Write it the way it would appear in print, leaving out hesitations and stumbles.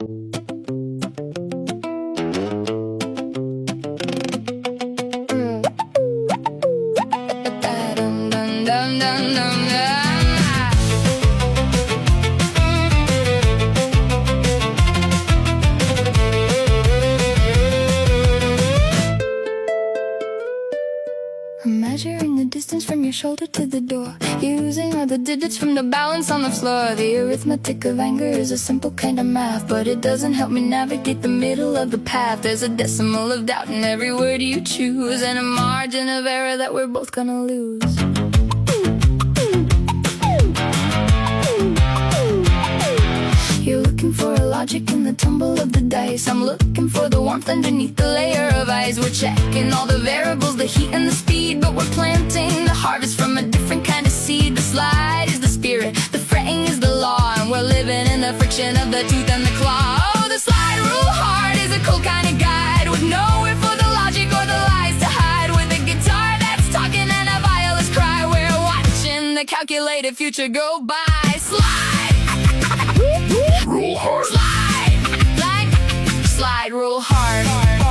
I'm measuring the distance from your shoulder to the door, using all the digits from the balance on the floor. The arithmetic of anger is a simple kind of math, but it doesn't help me navigate the middle of the path. There's a decimal of doubt in every word you choose, and a margin of error that we're both gonna lose. You're looking for a logic in the tumble of the dice. I'm looking for the warmth underneath the layer of ice. We're checking all the variables, the heat and the speed, but we're planting the harvest from a different kind of seed. The slide is the spirit, the fretting is the law, and we're living in the friction of the tooth and the claw. Oh, the slide rule hard is a cool kind of guide, with nowhere for the logic or the lies to hide. With a guitar that's talking and a violist cry, we're watching the calculated future go by. Slide rule hard. Slide, slide, slide, rule hard.